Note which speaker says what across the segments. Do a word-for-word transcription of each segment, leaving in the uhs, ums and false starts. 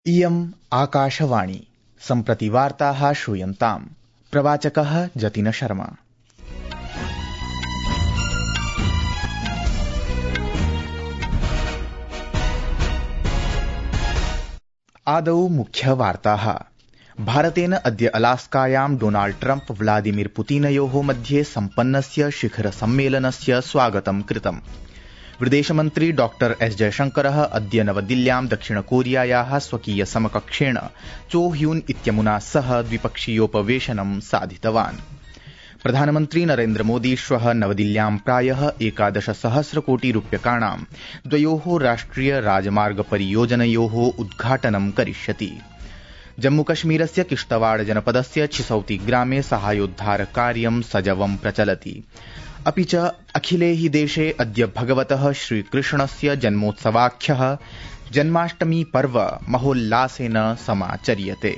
Speaker 1: इयम् आकाशवाणी सम्प्रति वार्ताः श्रूयन्ताम्। प्रवाचकः जतिन शर्मा। आदौ मुख्यवार्ताः। भारतेन अद्य अलास्कायां डोनाल्ड ट्रम्प व्लादिमीर पुतिनयोः मध्ये सम्पन्नस्य शिखर सम्मेलनस्य स्वागतं कृतम्। विदेशमन्त्री डॉक्टर एस जयशंकरः अद्य नवदिल्ल्यां दक्षिणकोरियायाः स्वकीय समकक्षेण चो ह्यून इत्यमुना सह द्विपक्षीयोपवेशनं साधितवान्। प्रधानमन्त्री नरेन्द्र मोदी श्वः नवदिल्ल्यां प्रायः एकादश सहस्र कोटि रूप्यकाणां द्वयोः राष्ट्रिय राजमार्ग परियोजनयोः उद्घाटनं करिष्यति। जम्मूकश्मीरस्य किश्तवाड़ जनपदस्य छिसौती ग्रामे साहाय्योद्धार कार्यं सजवं प्रचलति। अपि च अखिले हि देशे अद्य भगवतः श्रीकृष्णस्य जन्मोत्सवाख्यः जन्माष्टमी पर्व महोल्लासेन समाचर्यते।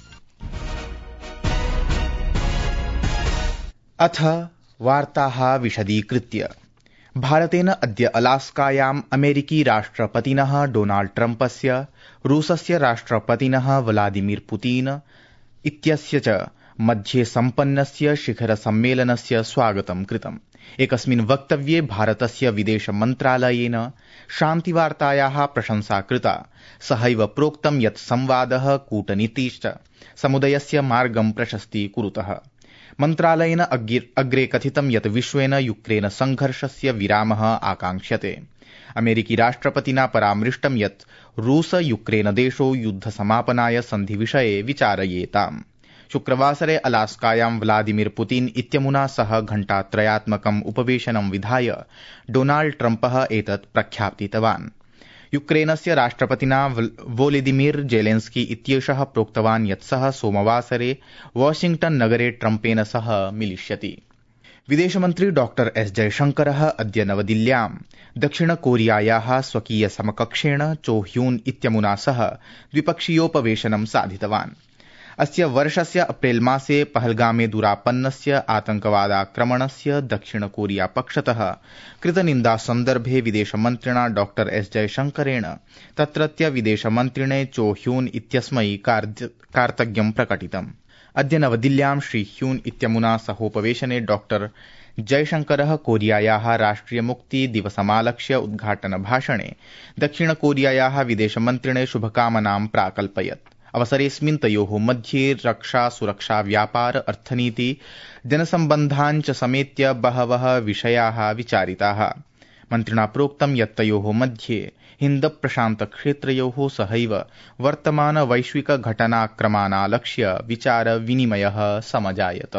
Speaker 1: अथ वार्ताः विशदीकृत्य। भारतेन अद्य अलास्कायाम् अमेरिकी राष्ट्रपतिनः डोनाल्ड ट्रम्पस्य, रूसस्य राष्ट्रपतिनः व्लादिमीर पुतिन इत्यस्य च मध्ये सम्पन्नस्य शिखर सम्मेलनस्य स्वागतं कृतम्। एकस्मिन् वक्तव्ये भारतस्य विदेश मन्त्रालयेन शान्तिवार्तायाः प्रशंसा कृता। सहैव प्रोक्तं यत् संवादः कूटनीतिश्च समुदयस्य मार्गं प्रशस्तीकुरुतः। मन्त्रालयेन अग्रे कथितं यत् विश्वेन यूक्रेन संघर्षस्य विरामः आकाङ्क्ष्यते। अमेरिकी राष्ट्रपतिना परामृष्टं यत् रूस यूक्रेन देशौ युद्ध समापनाय सन्धिविषये विचारयेताम्। शुक्रवासरे अलास्कायां व्लादिमीर पुतिन इत्यमुना सह घण्टात्रयात्मकम् उपवेशनं विधाय डोनाल्ड ट्रम्पः एतत् प्रख्यापितवान्। यूक्रेनस्य राष्ट्रपतिना वोलोदिमीर जेलेन्स्की इत्येषः प्रोक्तवान् यत् सः सोमवासरे वाशिंग्टन नगरे ट्रम्पेन सह मिलिष्यति। विदेशमन्त्री डॉक्टर एस जयशंकरः अद्य नवदिल्ल्यां दक्षिणकोरियायाः स्वकीय समकक्षेण चो ह्यून इत्यमुना सह द्विपक्षीयोपवेशनं साधितवान्। अस्य वर्षस्य अप्रैल मासे पहलगामे दुरापन्नस्य आतंकवादाक्रमणस्य दक्षिणकोरिया पक्षतः कृतनिन्दा सन्दर्भे विदेशमन्त्रिणा डॉक्टर एस जयशंकरेण तत्रत्य विदेशमन्त्रिणे चो ह्यून इत्यस्मै कार्तज्ञं प्रकटितम्। अद्य नवदिल्ल्यां श्री ह्यून इत्यमुना सहोपवेशने डॉक्टर जयशंकरः कोरियायाः राष्ट्रिय मुक्ति दिवसमालक्ष्य उद्घाटन भाषणे दक्षिणकोरियायाः विदेशमन्त्रिणे शुभकामनां प्राकल्पयत्। अवसरेऽस्मिन् तयोः मध्ये रक्षा सुरक्षा व्यापार अर्थनीति जनसम्बन्धान् च समेत्य बहवः विषयाः विचारिताः। मन्त्रिणा प्रोक्तं यत् तयोः मध्ये हिन्द प्रशान्त क्षेत्रयोः सहैव वर्तमान वैश्विक घटनाक्रमानालक्ष्य विचार विनिमयः समजायत।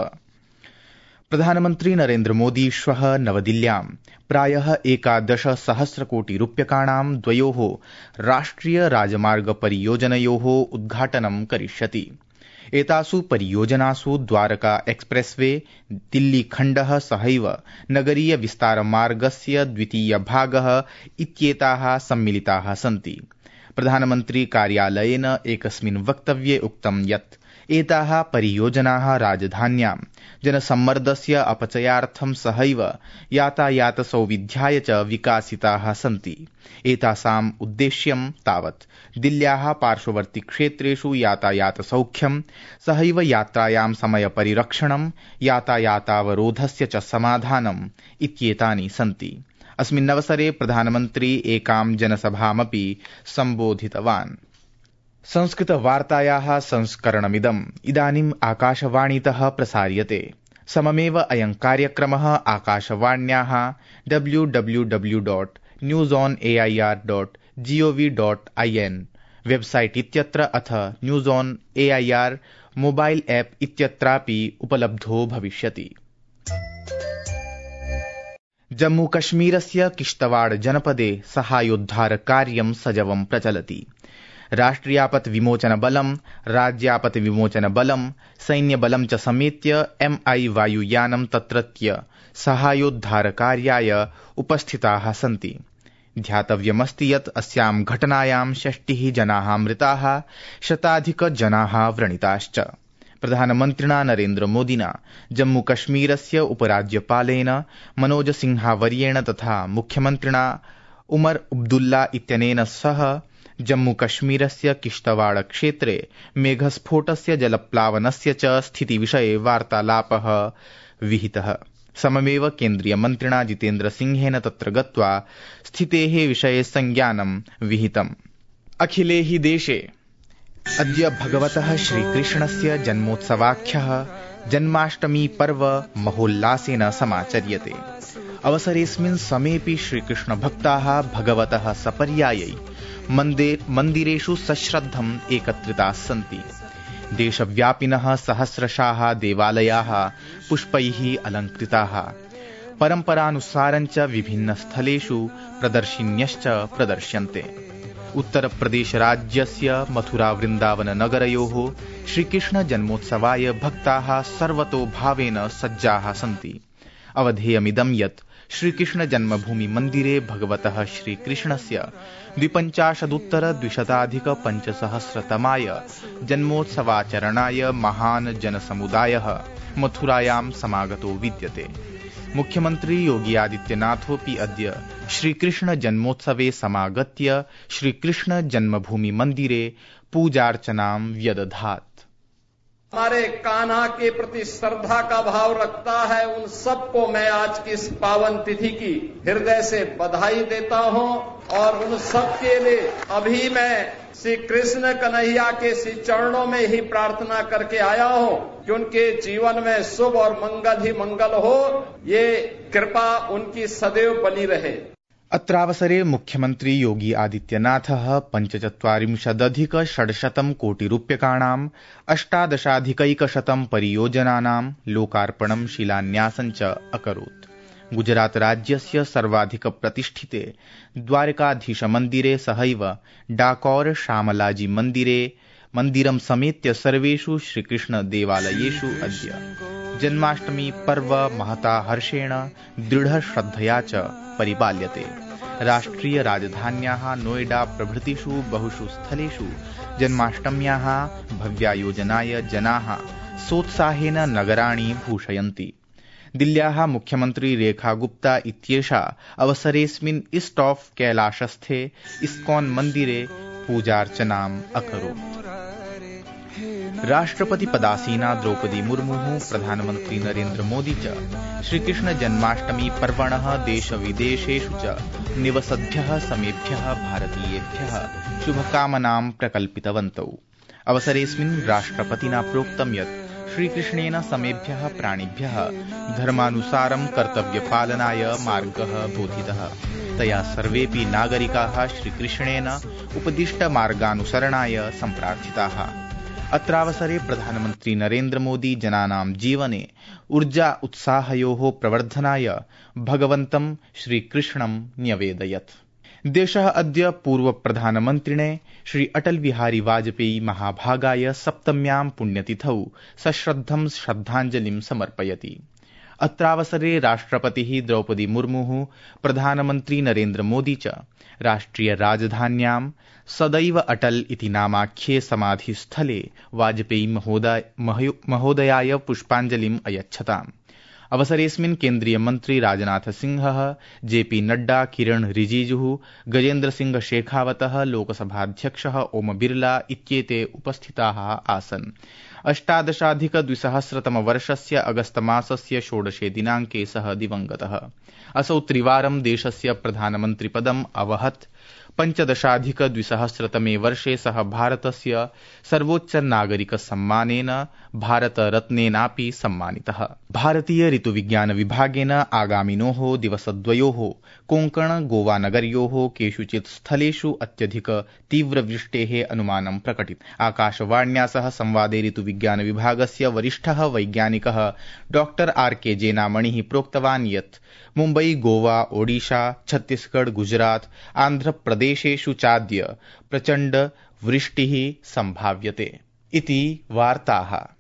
Speaker 1: प्रधानमन्त्री नरेन्द्र मोदी श्वः नवदिल्ल्यां प्रायः एकादश सहस्र कोटि रूप्यकाणां द्वयोः राष्ट्रिय राजमार्ग परियोजनयोः उद्घाटनं करिष्यति। एतासु परियोजनासु द्वारका एक्सप्रेसवे, दिल्ली खण्डः सहैव नगरीय विस्तार मार्गस्य द्वितीय भागः इत्येताः सम्मिलिताः सन्ति। प्रधानमन्त्री कार्यालयेन एकस्मिन् वक्तव्ये उक्तं यत् एताः परियोजनाः राजधान्यां जनसम्मर्दस्य अपचयार्थं सहैव यातायात सौविध्याय च विकासिताः सन्ति। एतासाम् उद्देश्यं तावत् दिल्ल्याः पार्श्ववर्ति क्षेत्रेषु यातायात सौख्यं सहैव यात्रायां समय परिरक्षणं, यातायातावरोधस्य च समाधानम् इत्येतानि सन्ति। अस्मिन्नवसरे प्रधानमन्त्री एकां जनसभामपि सम्बोधितवान्। संस्कृतवार्तायाः संस्करणमिदम् इदानीम् आकाशवाणीतः प्रसार्यते। सममेव अयं कार्यक्रमः आकाशवाण्याः W W W dot news on A I R dot G O V dot I N website इत्यत्र अथ news on A I R mobile app इत्यत्रापि उपलब्धो भविष्यति। जम्मूकश्मीरस्य किश्तवाड़ जनपदे साहाय्योद्धार कार्यं सजवं प्रचलति। राष्ट्रियापत् विमोचन बलं, राज्यापत् विमोचन बलं, सैन्यबलं च समेत्य एम आई वायुयानं तत्रत्य साहाय्योद्धार कार्याय उपस्थिताः सन्ति। ध्यातव्यमस्ति यत् अस्यां घटनायां षष्टिः जनाः मृताः, शताधिक जनाः व्रणिताश्च। प्रधानमन्त्रिणा नरेन्द्र मोदिना जम्मूकश्मीरस्य उपराज्यपालेन मनोज सिन्हावर्येण तथा मुख्यमन्त्रिणा उमर अब्दुल्ला इत्यनेन सह जम्मूकश्मीरस्य किश्तवाड़ क्षेत्रे मेघस्फोटस्य जलप्लावनस्य च स्थितिविषये वार्तालापः विहितः। सममेव केन्द्रीयमन्त्रिणा जितेन्द्रसिंहेन तत्र गत्वा स्थितेः विषये संज्ञानं विहितम्। अखिले हि देशे अद्य भगवतः श्रीकृष्णस्य जन्मोत्सवाख्यः जन्माष्टमी पर्व महोल्लासेन समाचर्यते। अवसरेऽस्मिन् समेऽपि श्रीकृष्णभक्ताः भगवतः सपर्यायै मन्दिरेषु सश्रद्धम् एकत्रिताः सन्ति। देशव्यापिनः सहस्रशाः देवालयाः पुष्पैः अलङ्कृताः। परम्परानुसारञ्च विभिन्नस्थलेषु प्रदर्शिन्यश्च प्रदर्श्यन्ते। उत्तरप्रदेशराज्यस्य मथुरावृन्दावननगरयोः श्रीकृष्णजन्मोत्सवाय भक्ताः सर्वतो भावेन सज्जाः सन्ति। अवधेयमिदं यत् श्रीकृष्णजन्मभूमिमन्दिरे भगवतः श्रीकृष्णस्य द्विपञ्चाशदुत्तर द्विशताधिक पञ्चसहस्रतमाय जन्मोत्सवाचरणाय महान् जनसमुदायः मथुरायां समागतो विद्यते। मुख्यमन्त्री योगी आदित्यनाथोऽपि अद्य श्रीकृष्ण जन्मोत्सवे समागत्य श्रीकृष्ण जन्मभूमि मन्दिरे पूजार्चनां व्यदधात्।
Speaker 2: हमारे कान्हा के प्रति श्रद्धा का भाव रखता है उन सबको मैं आज की इस पावन तिथि की हृदय से बधाई देता हूं और उन सब के लिए अभी मैं श्री कृष्ण कन्हैया के श्री चरणों में ही प्रार्थना करके आया हूं कि उनके जीवन में शुभ और मंगल ही मंगल हो, ये कृपा उनकी सदैव बनी रहे।
Speaker 1: अत्रावसरे मुख्यमन्त्री योगी आदित्यनाथः पञ्चचत्वारिंशदधिक षड्शतं कोटिरूप्यकाणाम् अष्टादशाधिकैकशतं परियोजनानां लोकार्पणं शिलान्यासं च अकरोत्। गुजरात राज्यस्य सर्वाधिक प्रतिष्ठिते द्वारकाधीशमन्दिरे सहैव डाकौर शामलाजी मन्दिरे मन्दिरं समेत्य सर्वेषु श्रीकृष्ण देवालयेषु अद्य जन्माष्टमी पर्व महता हर्षेण दृढश्रद्धया च परिपाल्यते। राष्ट्रिय राजधान्याः नोएडा प्रभृतिषु बहुषु स्थलेषु जन्माष्टम्याः भव्यायोजनाय जनाः सोत्साहेन नगराणि भूषयन्ति। दिल्ल्याः मुख्यमन्त्री रेखा गुप्ता इत्येषा अवसरेऽस्मिन् ईस्ट ऑफ कैलाशस्थे इस्कॉन मन्दिरे पूजार्चनाम् अकरोत्। राष्ट्रपति पदासीना द्रौपदी मुर्मुः प्रधानमन्त्री नरेन्द्र मोदी च श्रीकृष्ण जन्माष्टमी पर्वणः देश विदेशेषु च निवसद्भ्यः समेभ्यः भारतीयेभ्यः शुभकामनां प्रकल्पितवन्तौ। अवसरेऽस्मिन् राष्ट्रपतिना प्रोक्तं यत् श्रीकृष्णेन समेभ्यः प्राणिभ्यः धर्मानुसारं कर्तव्यपालनाय मार्गः बोधितः। तया सर्वेऽपि नागरिकाः श्रीकृष्णेन उपदिष्टमार्गानुसरणाय सम्प्रार्थिताः। अत्रावसरे प्रधानमन्त्री नरेन्द्र मोदी जनानां जीवने ऊर्जा उत्साहयोः प्रवर्धनाय भगवन्तं श्रीकृष्णं न्यवेदयत्। देशः अद्य पूर्वप्रधानमन्त्रिणे श्री अटल बिहारी वाजपेयी महाभागाय सप्तम्यां पुण्यतिथौ सश्रद्धं श्रद्धाञ्जलिं समर्पयति। अत्रावसरे राष्ट्रपतिः द्रौपदी मुर्मुः प्रधानमन्त्री नरेन्द्र मोदी च राष्ट्रिय राजधान्यां सदैव अटल इति नामाख्ये समाधिस्थले वाजपेयी महोदयाय पुष्पाञ्जलिम् अयच्छताम्। अवसरेऽस्मिन् केन्द्रीयमन्त्री राजनाथ सिंहः, जेपी नड्डा, किरण रिजिजुः, गजेन्द्र सिंह शेखावतः, लोकसभाध्यक्षः ओम बिरला इत्येते उपस्थिताः आसन्। अष्टादशाधिक द्विसहस्रतमवर्षस्य अगस्तमासस्य षोडशे दिनाङ्के सः दिवङ्गतः। असौ त्रिवारं देशस्य प्रधानमन्त्रिपदम् अवहत्। पञ्चदशाधिक द्विसहस्रतमे वर्षे सः भारतस्य सर्वोच्च नागरिक सम्मानेन भारतरत्नेनापि सम्मानितः। भारतीय ऋतुविज्ञान विभागेन आगामिनोः दिवसद्वयोः कोङ्कण गोवानगर्योः केषुचित् स्थलेषु अत्यधिक तीव्रवृष्टेः अनुमानं प्रकटितम्। आकाशवाण्या सह संवादे ऋतुविज्ञान विभागस्य वरिष्ठः वैज्ञानिकः डॉक्टर आर के जेनामणिः प्रोक्तवान् यत् मुम्बई, गोवा, ओडिशा, छत्तीसगढ़, गुजरात, आन्ध्रप्रदेशेषु चाद्य प्रचण्ड वृष्टिः सम्भाव्यते इति वार्ताः।